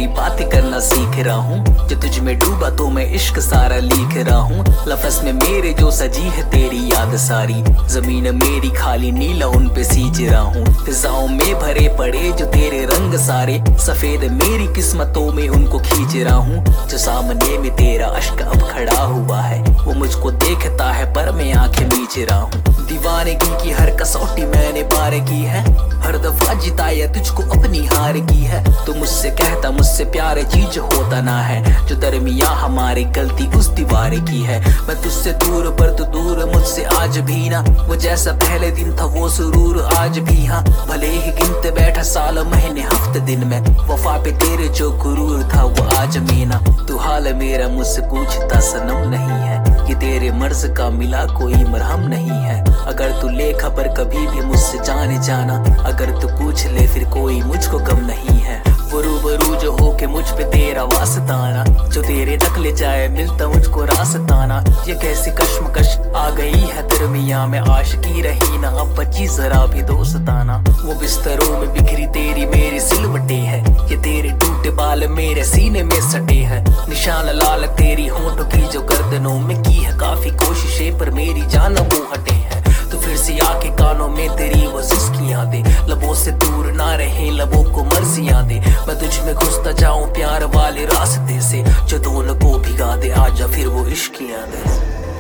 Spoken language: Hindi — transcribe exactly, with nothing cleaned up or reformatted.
बातें करना सीख रहा हूँ। जो तुझ में डूबा तो मैं इश्क सारा लिख रहा हूँ। लफ्ज़ में मेरे जो सजी है तेरी याद सारी, जमीन मेरी खाली नीला उन पे सींच रहा हूँ। फिजाओं में भरे पड़े जो तेरे रंग सारे, सफेद मेरी किस्मतों में उनको खींच रहा हूँ। जो सामने में तेरा अश्क अब खड़ा हुआ है, वो मुझको देखता है पर मैं आंखें मीच रहा हूँ। दीवानगी की हर कसौटी मैंने पार की है, हर दफा जिताया तुझको अपनी हार की है। तो मुझसे कहता मुझसे प्यार चीज होता ना है, जो दरमिया हमारी गलती उस दीवार की है। मैं तुझसे दूर पर तू दूर मुझसे आज भी ना, वो जैसा पहले दिन था वो सुरूर आज भी। हाँ भले ही गिनते बैठा साल महीने हफ्ते दिन में, वफा पे तेरे जो गुरूर था वो आज मीना। तू हाल मेरा मुझसे पूछता सनम नहीं है, ये तेरे मर्ज का मिला कोई मरहम नहीं है। अगर तू ले खबर कभी भी मुझसे जाने जाना, अगर तू पूछ ले फिर कोई मुझको गम नहीं है। वो रूबरू जो हो के मुझ पे तेरा वास्ताना, जो तेरे तक ले जाए मिलता मुझको रास्ताना। ये कैसी कश्मकश आ गई है दरमिया में, आशिकी रही ना अब बची जरा भी दोस्ताना। वो बिस्तरों में बिखरी तेरी मेरी सिलवटें है, ये तेरे टूटे बाल मेरे सीने में सटे हैं। निशान लाल तेरी होंठों की जो गर्दनों में की है काफी कोशिशें, पर मेरी जान वो हटे है। तो फिर से आके कानों में तेरी वो सिस्कियां दे, लबों से दूर ना रहे लबों को मर्जियां दे। मैं तुझ में घुसता जाऊं प्यार वाले रास्ते से, जो दोनों को भिगा दे आजा फिर वो इश्कियां दे।